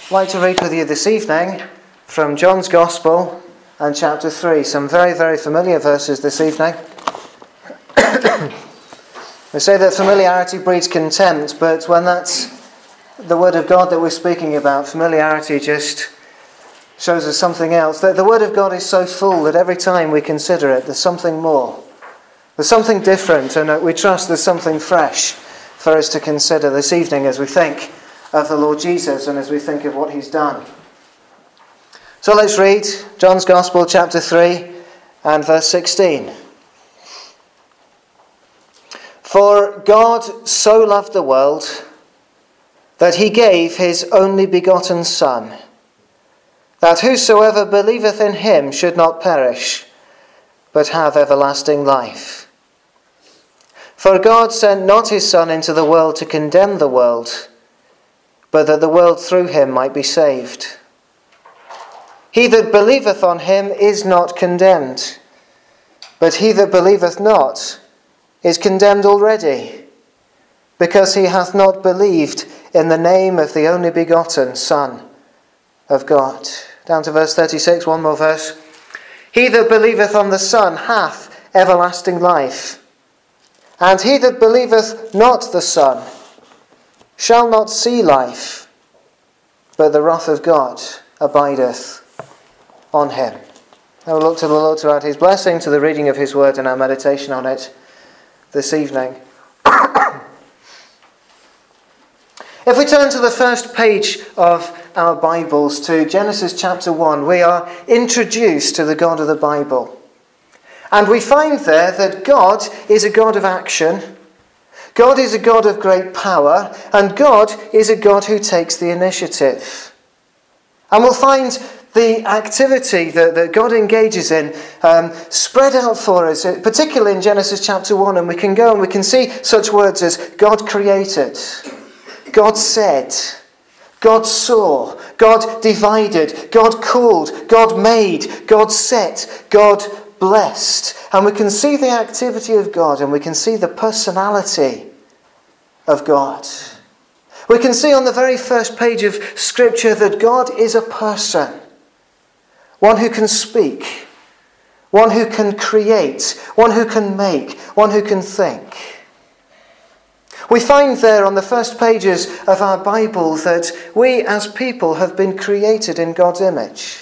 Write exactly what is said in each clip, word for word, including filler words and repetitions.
I'd like to read with you this evening from John's Gospel and chapter three. Some very, very familiar verses this evening. We say that familiarity breeds contempt, but when that's the Word of God that we're speaking about, familiarity just shows us something else. The, the Word of God is so full that every time we consider it, there's something more. There's something different, and we trust there's something fresh for us to consider this evening as we think of the Lord Jesus and as we think of what he's done. So let's read John's Gospel, chapter three and verse sixteen. For God so loved the world that he gave his only begotten Son, that whosoever believeth in him should not perish, but have everlasting life. For God sent not his Son into the world to condemn the world, but that the world through him might be saved. He that believeth on him is not condemned, but he that believeth not is condemned already, because he hath not believed in the name of the only begotten Son of God. Down to verse thirty-six, one more verse. He that believeth on the Son hath everlasting life, and he that believeth not the Son shall not see life, but the wrath of God abideth on him. I will look to the Lord to add his blessing to the reading of his word and our meditation on it this evening. If we turn to the first page of our Bibles, to Genesis chapter one, we are introduced to the God of the Bible. And we find there that God is a God of action, God is a God of great power, and God is a God who takes the initiative. And we'll find the activity that, that God engages in um, spread out for us, particularly in Genesis chapter one, and we can go and we can see such words as God created, God said, God saw, God divided, God called, God made, God set, God blessed. And we can see the activity of God, and we can see the personality of God. We can see on the very first page of Scripture that God is a person. One who can speak, one who can create, one who can make, one who can think. We find there on the first pages of our Bible that we as people have been created in God's image.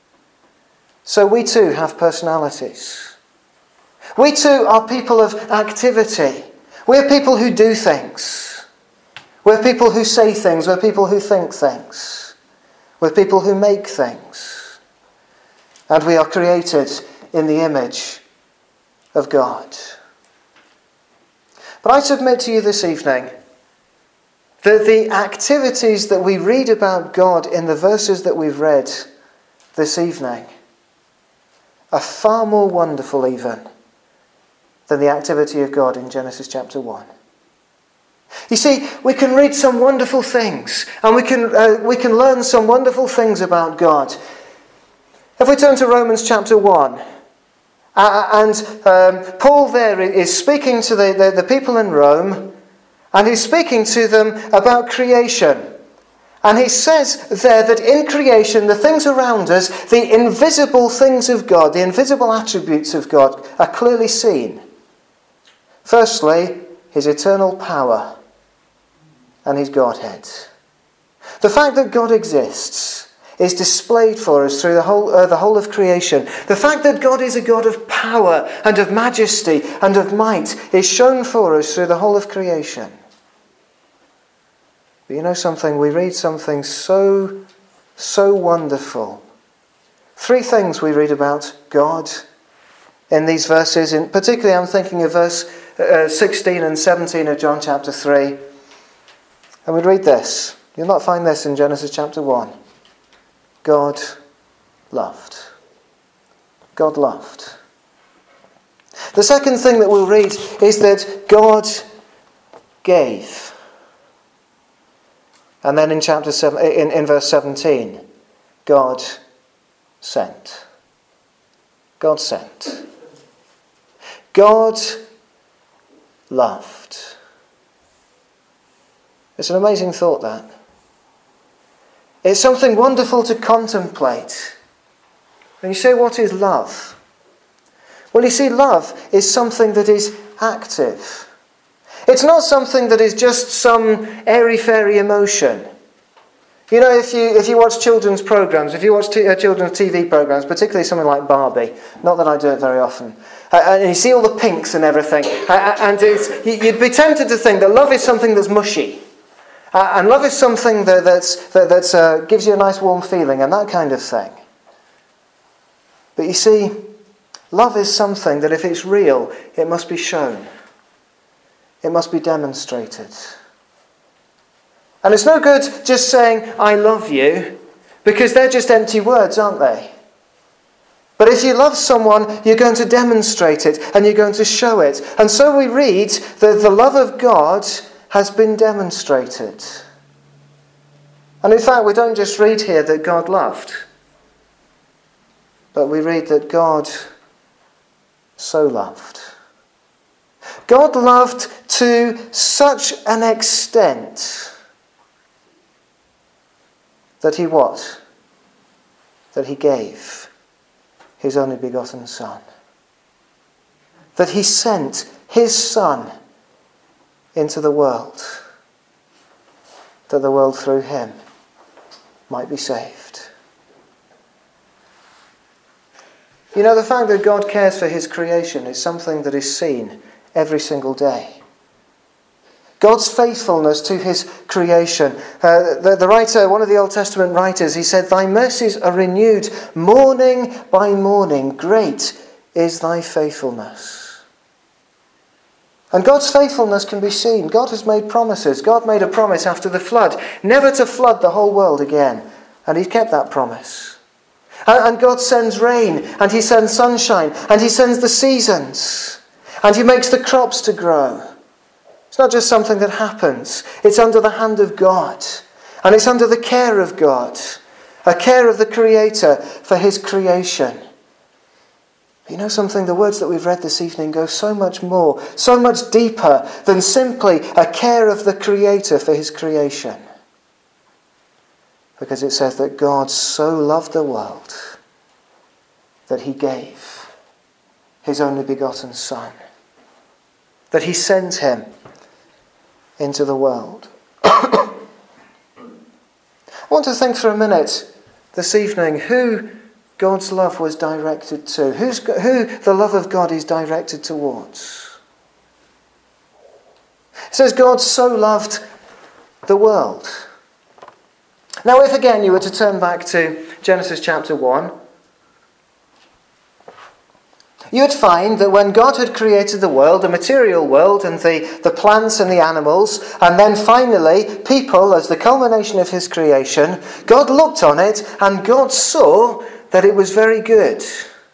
So we too have personalities. We too are people of activity. We're people who do things. We're people who say things. We're people who think things. We're people who make things. And we are created in the image of God. But I submit to you this evening that the activities that we read about God in the verses that we've read this evening are far more wonderful even than the activity of God in Genesis chapter one. You see, we can read some wonderful things, and we can uh, we can learn some wonderful things about God. If we turn to Romans chapter one, uh, and um, Paul there is speaking to the, the, the people in Rome, and he's speaking to them about creation. And he says there that in creation, the things around us, the invisible things of God, the invisible attributes of God, are clearly seen. Firstly, his eternal power and his Godhead. The fact that God exists is displayed for us through the whole, uh, the whole of creation. The fact that God is a God of power and of majesty and of might is shown for us through the whole of creation. But you know something? We read something so, so wonderful. Three things we read about God in these verses. In particularly, I'm thinking of verse uh, sixteen and seventeen of John chapter three. And we read this. You'll not find this in Genesis chapter one. God loved. God loved. The second thing that we'll read is that God gave. And then in chapter seven, in, in verse seventeen, God sent. God sent. God loved. It's an amazing thought, that. It's something wonderful to contemplate. And you say, what is love? Well, you see, love is something that is active. It's not something that is just some airy-fairy emotion. You know, if you if you watch children's programs, if you watch t- uh, children's T V programs, particularly something like Barbie, not that I do it very often, uh, and you see all the pinks and everything, uh, and it's, you'd be tempted to think that love is something that's mushy, uh, and love is something that that's, that that's, uh, gives you a nice warm feeling and that kind of thing. But you see, love is something that if it's real, it must be shown. It must be demonstrated. And it's no good just saying, I love you, because they're just empty words, aren't they? But if you love someone, you're going to demonstrate it, and you're going to show it. And so we read that the love of God has been demonstrated. And in fact, we don't just read here that God loved, but we read that God so loved. God loved to such an extent that he what? That he gave his only begotten Son. That he sent his Son into the world, that the world through him might be saved. You know, the fact that God cares for his creation is something that is seen every single day. God's faithfulness to his creation. Uh, the, the writer, one of the Old Testament writers, he said, thy mercies are renewed morning by morning. Great is thy faithfulness. And God's faithfulness can be seen. God has made promises. God made a promise after the flood, never to flood the whole world again. And he kept that promise. And, and God sends rain, and he sends sunshine, and he sends the seasons, and he makes the crops to grow. It's not just something that happens. It's under the hand of God. And it's under the care of God. A care of the Creator for his creation. But you know something? The words that we've read this evening go so much more, so much deeper than simply a care of the Creator for his creation. Because it says that God so loved the world that he gave his only begotten Son. That he sent him into the world. I want to think for a minute this evening who God's love was directed to. Who's, who the love of God is directed towards. It says God so loved the world. Now if again you were to turn back to Genesis chapter one, you would find that when God had created the world, the material world and the, the plants and the animals, and then finally people as the culmination of his creation, God looked on it and God saw that it was very good.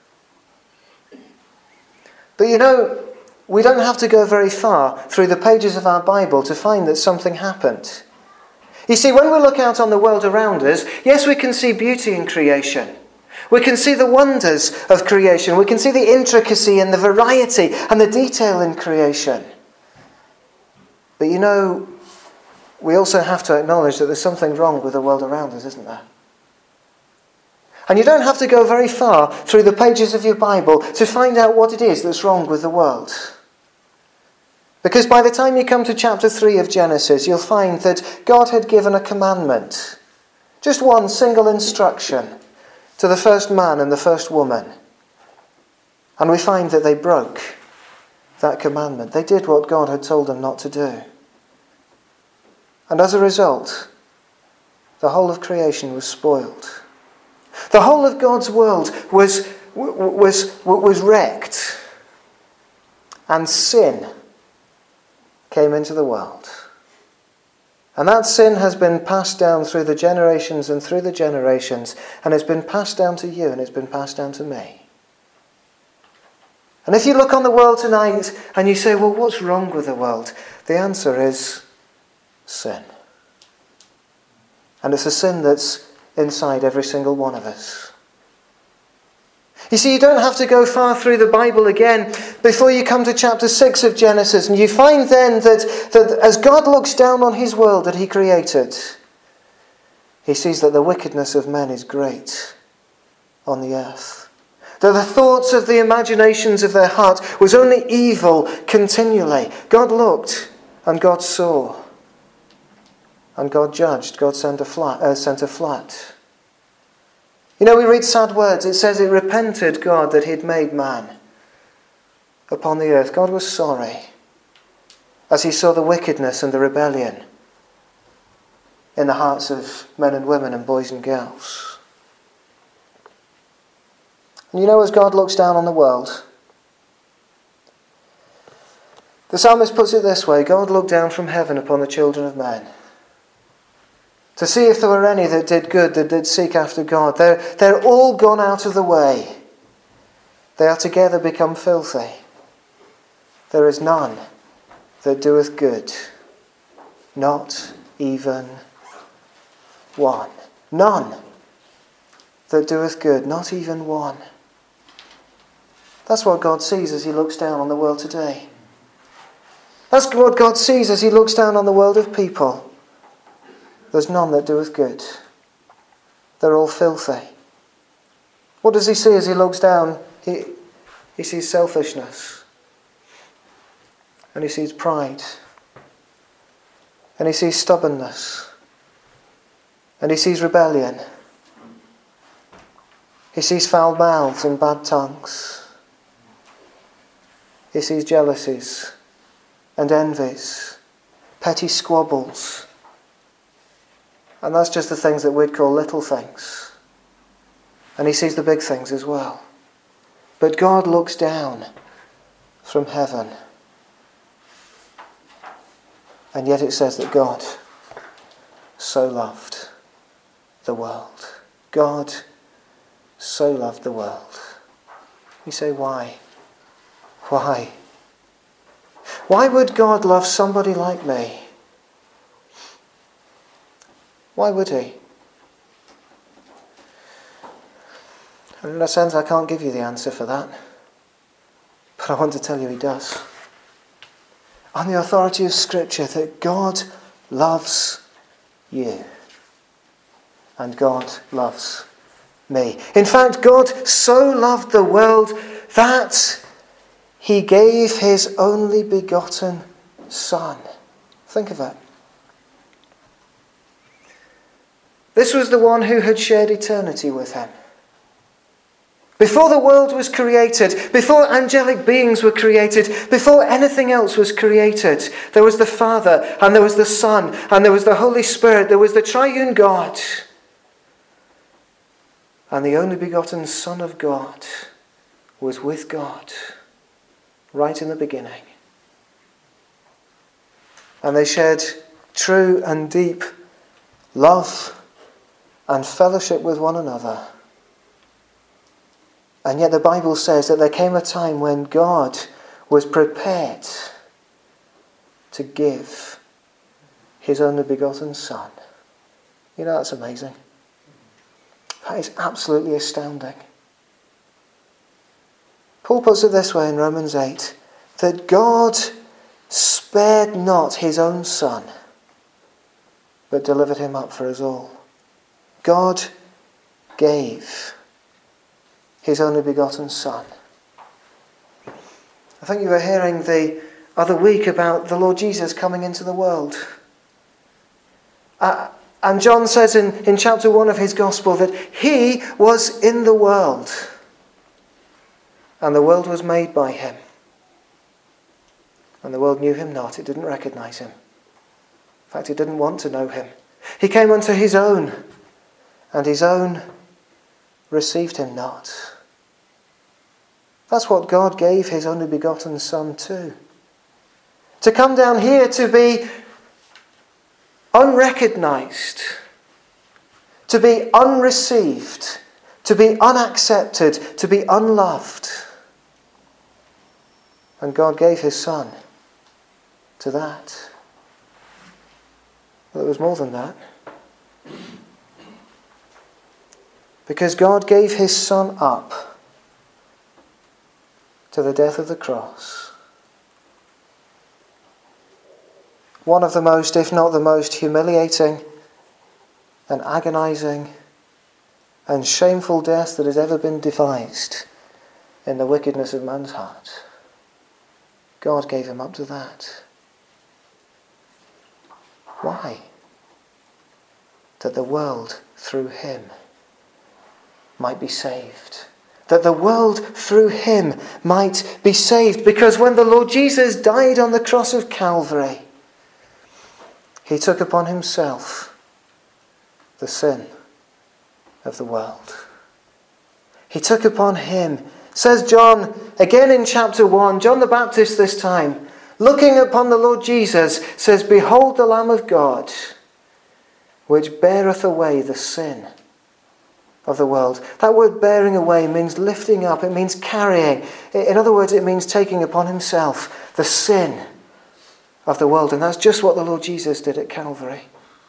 But you know, we don't have to go very far through the pages of our Bible to find that something happened. You see, when we look out on the world around us, yes, we can see beauty in creation. We can see the wonders of creation. We can see the intricacy and the variety and the detail in creation. But you know, we also have to acknowledge that there's something wrong with the world around us, isn't there? And you don't have to go very far through the pages of your Bible to find out what it is that's wrong with the world. Because by the time you come to chapter three of Genesis, you'll find that God had given a commandment. Just one single instruction to the first man and the first woman. And we find that they broke that commandment. They did what God had told them not to do. And as a result, the whole of creation was spoiled. The whole of God's world was, was, was wrecked. And sin came into the world. And that sin has been passed down through the generations and through the generations, and it's been passed down to you and it's been passed down to me. And if you look on the world tonight and you say, well, what's wrong with the world? The answer is sin. And it's a sin that's inside every single one of us. You see, you don't have to go far through the Bible again before you come to chapter six of Genesis, and you find then that, that as God looks down on his world that he created, he sees that the wickedness of men is great on the earth. That the thoughts of the imaginations of their heart was only evil continually. God looked and God saw. And God judged. God sent a, flat, uh, sent a flood. You know, we read sad words. It says it repented God that he'd made man upon the earth. God was sorry as he saw the wickedness and the rebellion in the hearts of men and women and boys and girls. And you know, as God looks down on the world, the psalmist puts it this way: God looked down from heaven upon the children of men to see if there were any that did good, that did seek after God. They're, they're all gone out of the way. They are together become filthy. There is none that doeth good, not even one. None that doeth good, not even one. That's what God sees as he looks down on the world today. That's what God sees as he looks down on the world of people. There's none that doeth good. They're all filthy. What does he see as he looks down? He, he sees selfishness. And he sees pride. And he sees stubbornness. And he sees rebellion. He sees foul mouths and bad tongues. He sees jealousies and envies, petty squabbles. And that's just the things that we'd call little things. And he sees the big things as well. But God looks down from heaven. And yet it says that God so loved the world. God so loved the world. You say, why? Why? Why would God love somebody like me? Why would he? And in a sense, I can't give you the answer for that. But I want to tell you he does. On the authority of Scripture, that God loves you. And God loves me. In fact, God so loved the world that he gave his only begotten Son. Think of it. This was the one who had shared eternity with him. Before the world was created, before angelic beings were created, before anything else was created, there was the Father, and there was the Son, and there was the Holy Spirit, there was the triune God. And the only begotten Son of God was with God right in the beginning. And they shared true and deep love and fellowship with one another. And yet the Bible says that there came a time when God was prepared to give his only begotten Son. You know, that's amazing. That is absolutely astounding. Paul puts it this way in Romans eight, that God spared not his own Son, but delivered him up for us all. God gave his only begotten Son. I think you were hearing the other week about the Lord Jesus coming into the world. Uh, and John says in, in chapter one of his Gospel that he was in the world. And the world was made by him. And the world knew him not. It didn't recognize him. In fact, it didn't want to know him. He came unto his own, and his own received him not. That's what God gave his only begotten Son to. To come down here to be unrecognized, to be unreceived, to be unaccepted, to be unloved. And God gave his Son to that. Well, it was more than that. Because God gave his Son up to the death of the cross. One of the most, if not the most humiliating and agonizing and shameful death that has ever been devised in the wickedness of man's heart. God gave him up to that. Why? That the world through him might be saved. That the world through him might be saved. Because when the Lord Jesus died on the cross of Calvary, he took upon himself the sin of the world. He took upon him, says John, again in chapter one, John the Baptist this time, looking upon the Lord Jesus, says, "Behold the Lamb of God, which beareth away the sin of the world." That word bearing away means lifting up, it means carrying. In other words, it means taking upon himself the sin of the world. And that's just what the Lord Jesus did at Calvary.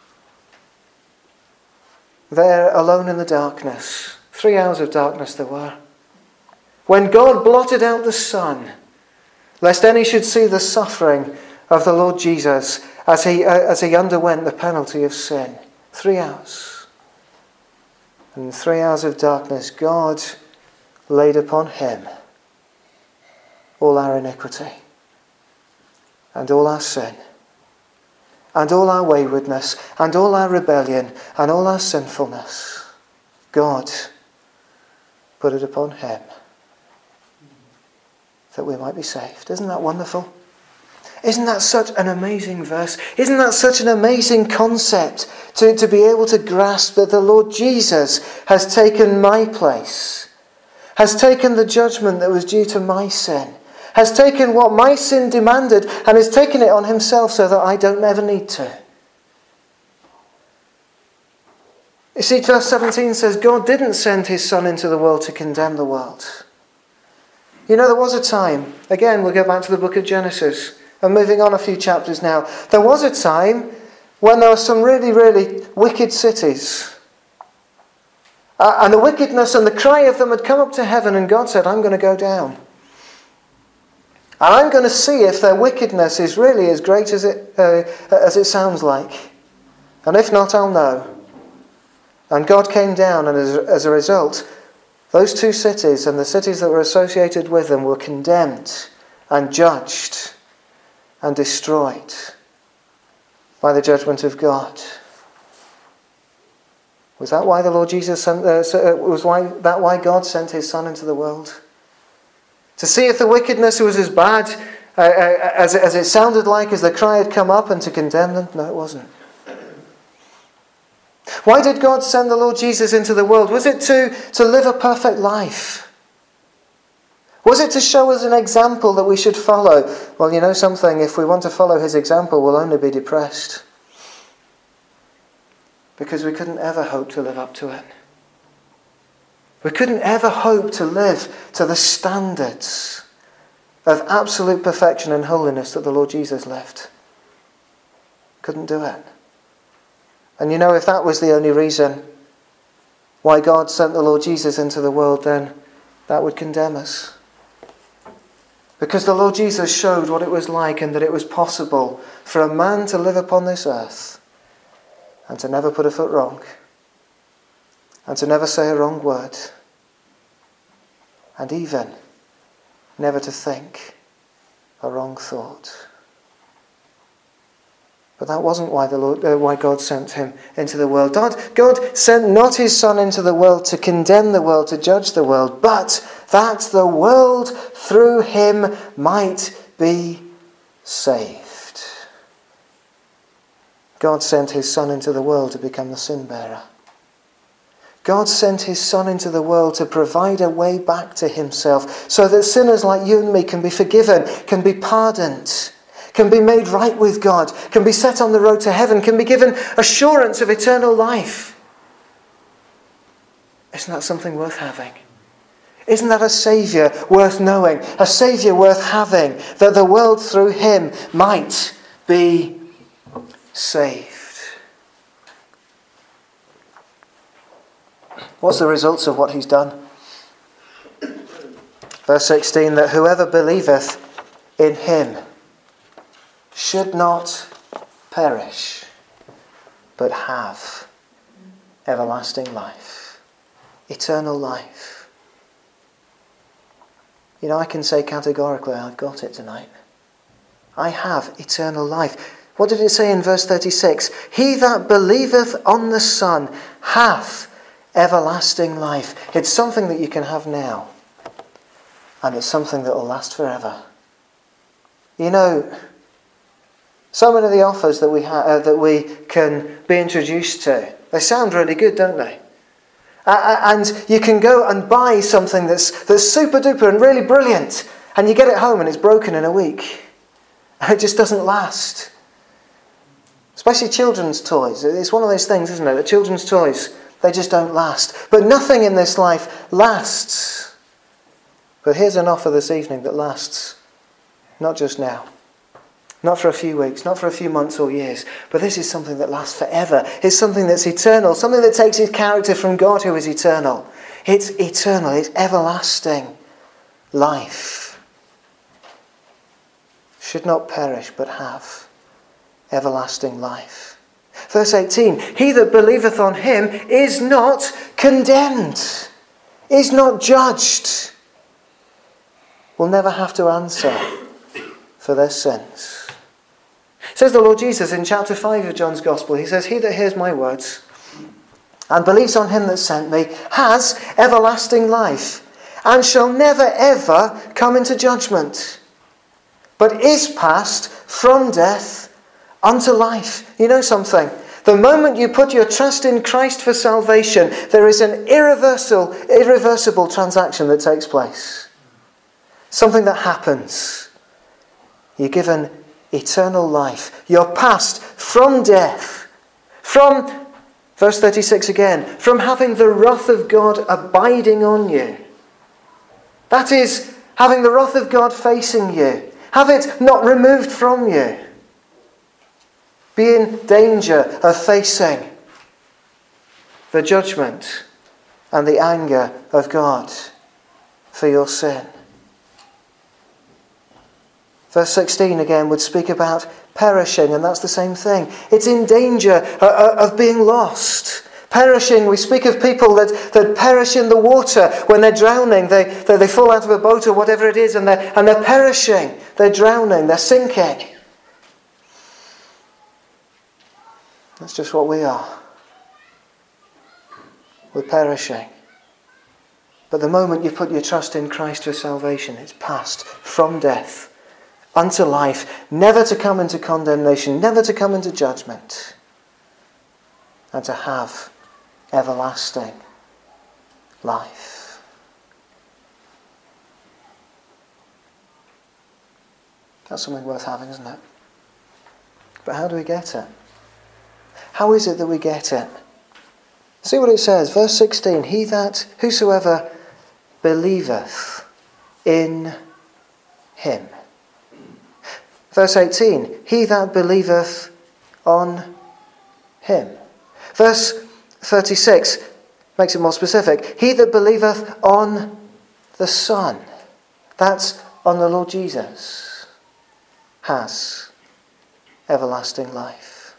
There, alone in the darkness, three hours of darkness there were, when God blotted out the sun, lest any should see the suffering of the Lord Jesus as he, uh, as he underwent the penalty of sin. Three hours. And in three hours of darkness, God laid upon him all our iniquity and all our sin and all our waywardness and all our rebellion and all our sinfulness. God put it upon him that we might be saved. Isn't that wonderful? Isn't that such an amazing verse? Isn't that such an amazing concept to, to be able to grasp that the Lord Jesus has taken my place, has taken the judgment that was due to my sin, has taken what my sin demanded and has taken it on himself so that I don't ever need to. You see, verse seventeen says, God didn't send his Son into the world to condemn the world. You know, there was a time, again, we'll go back to the book of Genesis, and moving on a few chapters now. There was a time when there were some really, really wicked cities. Uh, and the wickedness and the cry of them had come up to heaven, and God said, I'm going to go down. And I'm going to see if their wickedness is really as great as it, uh, as it sounds like. And if not, I'll know. And God came down, and as, as a result, those two cities and the cities that were associated with them were condemned and judged and destroyed by the judgment of God. Was that why the Lord Jesus sent? Uh, was why that why God sent his Son into the world? To see if the wickedness was as bad uh, uh, as, as it sounded like, as the cry had come up, and to condemn them? No, it wasn't. Why did God send the Lord Jesus into the world? Was it to, to live a perfect life? Was it to show us an example that we should follow? Well, you know something, if we want to follow his example, we'll only be depressed. Because we couldn't ever hope to live up to it. We couldn't ever hope to live to the standards of absolute perfection and holiness that the Lord Jesus lived. Couldn't do it. And you know, if that was the only reason why God sent the Lord Jesus into the world, then that would condemn us. Because the Lord Jesus showed what it was like, and that it was possible for a man to live upon this earth and to never put a foot wrong, and to never say a wrong word, and even never to think a wrong thought. But that wasn't why the Lord, uh, why God sent him into the world. God, God sent not his Son into the world to condemn the world, to judge the world, but that the world through him might be saved. God sent his Son into the world to become the sin bearer. God sent his Son into the world to provide a way back to himself, so that sinners like you and me can be forgiven, can be pardoned, can be made right with God, can be set on the road to heaven, can be given assurance of eternal life. Isn't that something worth having? Isn't that a Saviour worth knowing? A Saviour worth having, that the world through him might be saved. What's the results of what he's done? Verse sixteen, that whoever believeth in him should not perish, but have everlasting life. Eternal life. You know, I can say categorically, I've got it tonight. I have eternal life. What did it say in verse thirty-six? He that believeth on the Son hath everlasting life. It's something that you can have now. And it's something that will last forever. You know, so many of the offers that we ha- uh, that we can be introduced to, they sound really good, don't they? Uh, and you can go and buy something that's that's super duper and really brilliant, and you get it home and it's broken in a week. And it just doesn't last. Especially children's toys. It's one of those things, isn't it? That children's toys, they just don't last. But nothing in this life lasts. But here's an offer this evening that lasts. Not just now. Not for a few weeks, not for a few months or years. But this is something that lasts forever. It's something that's eternal. Something that takes its character from God who is eternal. It's eternal. It's everlasting life. Should not perish but have everlasting life. Verse eighteen, he that believeth on him is not condemned, is not judged, will never have to answer for their sins. Says the Lord Jesus in chapter five of John's Gospel, he says, he that hears my words and believes on him that sent me has everlasting life and shall never ever come into judgment, but is passed from death unto life. You know something? The moment you put your trust in Christ for salvation, there is an irreversible, irreversible transaction that takes place. Something that happens. You're given eternal life. You're passed from death, from, verse thirty-six again, from having the wrath of God abiding on you. That is, having the wrath of God facing you. Have it not removed from you. Be in danger of facing the judgment and the anger of God for your sin. Verse sixteen again would speak about perishing, and that's the same thing. It's in danger of being lost. Perishing, we speak of people that, that perish in the water when they're drowning. They, they, they fall out of a boat or whatever it is, and they're, and they're perishing. They're drowning. They're sinking. That's just what we are. We're perishing. But the moment you put your trust in Christ for salvation, it's passed from death unto life, never to come into condemnation, never to come into judgment, and to have everlasting life. That's something worth having, isn't it? But how do we get it? How is it that we get it? See what it says, verse sixteen, he that, whosoever believeth in him. Verse eighteen, he that believeth on him. Verse thirty-six makes it more specific. He that believeth on the Son, that's on the Lord Jesus, has everlasting life.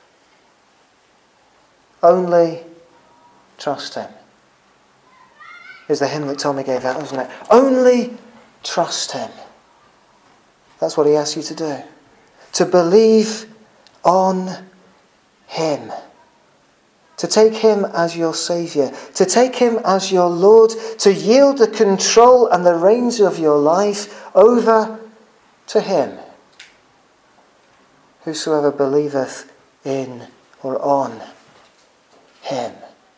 Only trust him. Is the hymn that Tommy gave out, wasn't it? Only trust him. That's what he asks you to do. To believe on him. To take him as your Saviour. To take him as your Lord. To yield the control and the reins of your life over to him. Whosoever believeth in or on him.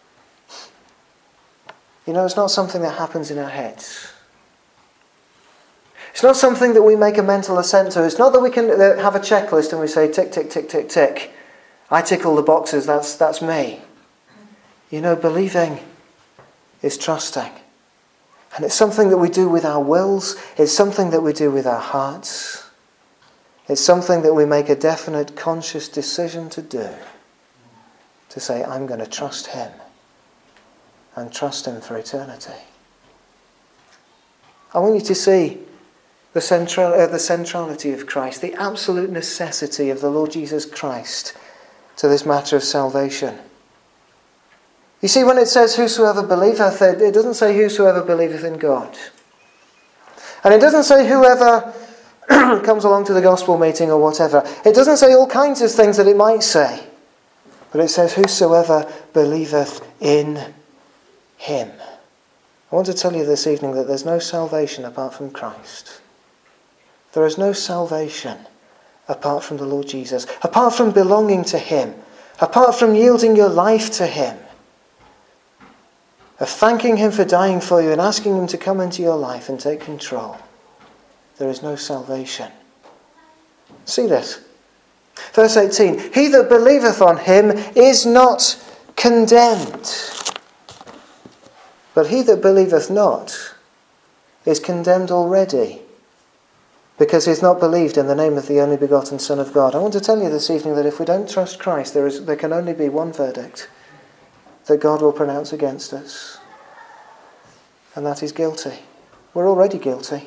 You know, it's not something that happens in our heads. It's not something that we make a mental assent to. It's not that we can have a checklist and we say, tick, tick, tick, tick, tick. I tick all the boxes, that's, that's me. You know, believing is trusting. And it's something that we do with our wills. It's something that we do with our hearts. It's something that we make a definite, conscious decision to do. To say, I'm going to trust him. And trust him for eternity. I want you to see the, central, uh, the centrality of Christ, the absolute necessity of the Lord Jesus Christ to this matter of salvation. You see, when it says whosoever believeth, it doesn't say whosoever believeth in God. And it doesn't say whoever comes along to the gospel meeting or whatever. It doesn't say all kinds of things that it might say. But it says whosoever believeth in him. I want to tell you this evening that there's no salvation apart from Christ. There is no salvation apart from the Lord Jesus, apart from belonging to him, apart from yielding your life to him, of thanking him for dying for you and asking him to come into your life and take control. There is no salvation. See this. Verse eighteen, he that believeth on him is not condemned. But he that believeth not is condemned already, because he has not believed in the name of the only begotten Son of God. I want to tell you this evening that if we don't trust Christ, there is there can only be one verdict that God will pronounce against us. And that is guilty. We're already guilty.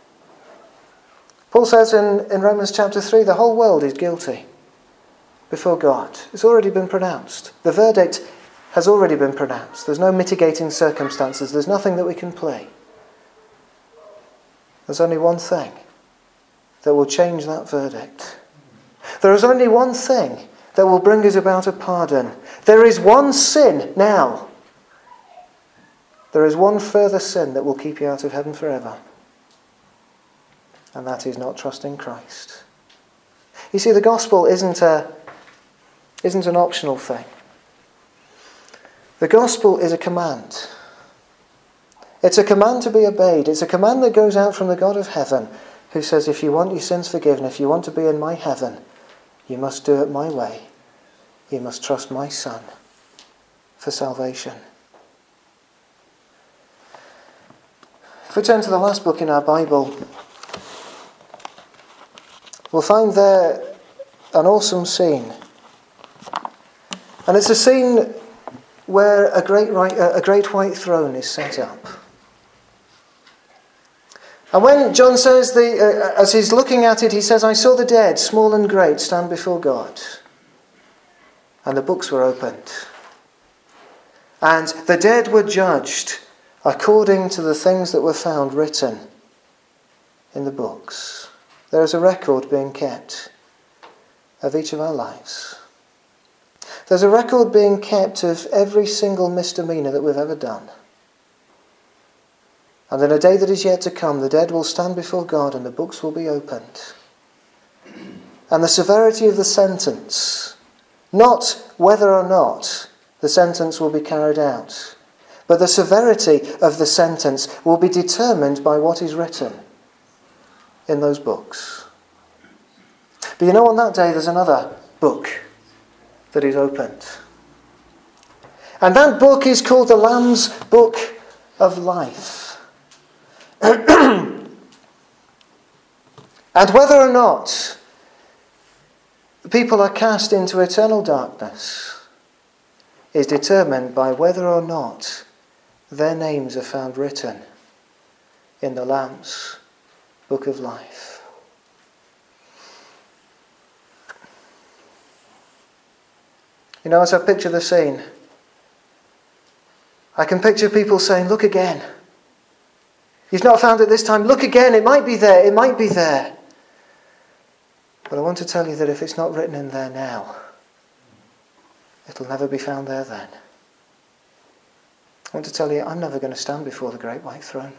Paul says in, in Romans chapter three, the whole world is guilty before God. It's already been pronounced. The verdict has already been pronounced. There's no mitigating circumstances. There's nothing that we can play. There's only one thing that will change that verdict. There is only one thing that will bring us about a pardon. There is one sin now. There is one further sin that will keep you out of heaven forever. And that is not trusting Christ. You see, the gospel isn't a, isn't an optional thing. The gospel is a command. It's a command to be obeyed. It's a command that goes out from the God of heaven, who says, if you want your sins forgiven, if you want to be in my heaven, you must do it my way. You must trust my Son for salvation. If we turn to the last book in our Bible, we'll find there an awesome scene. And it's a scene where a great, a great white throne is set up. And when John says, the, uh, as he's looking at it, he says, I saw the dead, small and great, stand before God. And the books were opened. And the dead were judged according to the things that were found written in the books. There is a record being kept of each of our lives. There's a record being kept of every single misdemeanor that we've ever done. And in a day that is yet to come, the dead will stand before God and the books will be opened. And the severity of the sentence, not whether or not the sentence will be carried out, but the severity of the sentence will be determined by what is written in those books. But you know, on that day there's another book that is opened. And that book is called the Lamb's Book of Life. And whether or not people are cast into eternal darkness is determined by whether or not their names are found written in the Lamb's Book of Life. You know, as I picture the scene, I can picture people saying, look again. You've not found it this time. Look again. It might be there. It might be there. But I want to tell you that if it's not written in there now, it'll never be found there then. I want to tell you, I'm never going to stand before the great white throne.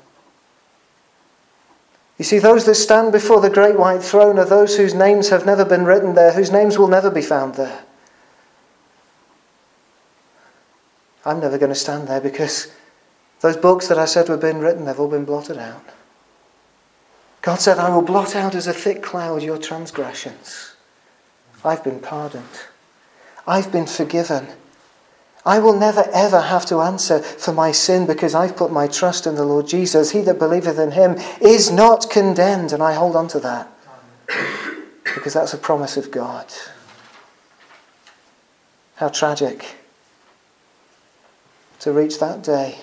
You see, those that stand before the great white throne are those whose names have never been written there, whose names will never be found there. I'm never going to stand there because those books that I said were being written, they've all been blotted out. God said, I will blot out as a thick cloud your transgressions. I've been pardoned. I've been forgiven. I will never ever have to answer for my sin because I've put my trust in the Lord Jesus. He that believeth in him is not condemned. And I hold on to that because that's a promise of God. How tragic to reach that day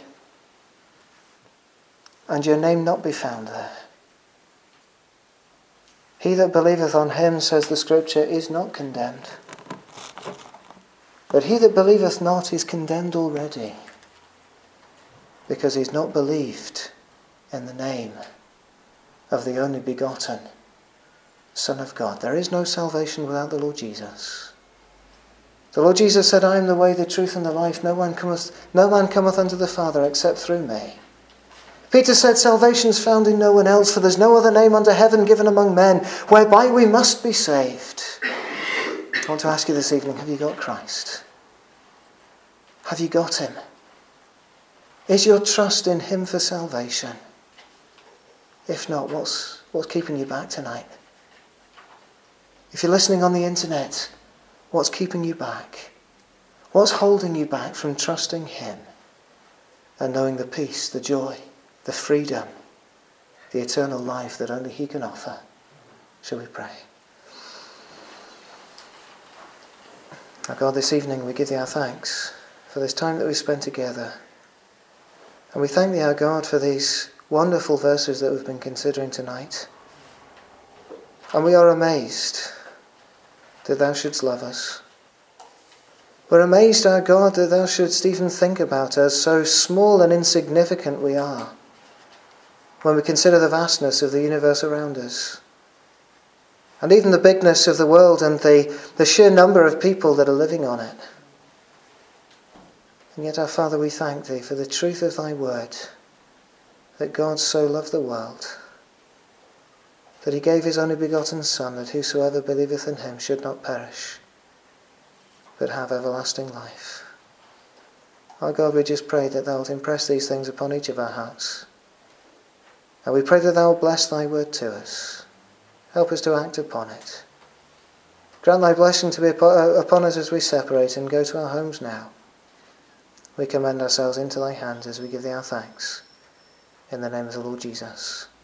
and your name not be found there. He that believeth on him, says the scripture, is not condemned. But he that believeth not is condemned already, because he's not believed in the name of the only begotten Son of God. There is no salvation without the Lord Jesus. The Lord Jesus said, I am the way, the truth, and the life. No one cometh, no man cometh unto the Father except through me. Peter said, salvation is found in no one else, for there's no other name under heaven given among men whereby we must be saved. I want to ask you this evening, have you got Christ? Have you got him? Is your trust in him for salvation? If not, what's, what's keeping you back tonight? If you're listening on the internet, what's keeping you back? What's holding you back from trusting him and knowing the peace, the joy, the freedom, the eternal life that only he can offer? Shall we pray? Our God, this evening we give thee our thanks for this time that we spent together. And we thank thee, our God, for these wonderful verses that we've been considering tonight. And we are amazed that thou shouldst love us. We're amazed, our God, that thou shouldst even think about us, so small and insignificant we are, when we consider the vastness of the universe around us, and even the bigness of the world and the, the sheer number of people that are living on it. And yet, our Father, we thank thee for the truth of thy word, that God so loved the world, that he gave his only begotten Son, that whosoever believeth in him should not perish, but have everlasting life. Our God, we just pray that thou wilt impress these things upon each of our hearts. And we pray that thou wilt bless thy word to us. Help us to act upon it. Grant thy blessing to be upon us as we separate and go to our homes now. We commend ourselves into thy hands as we give thee our thanks. In the name of the Lord Jesus.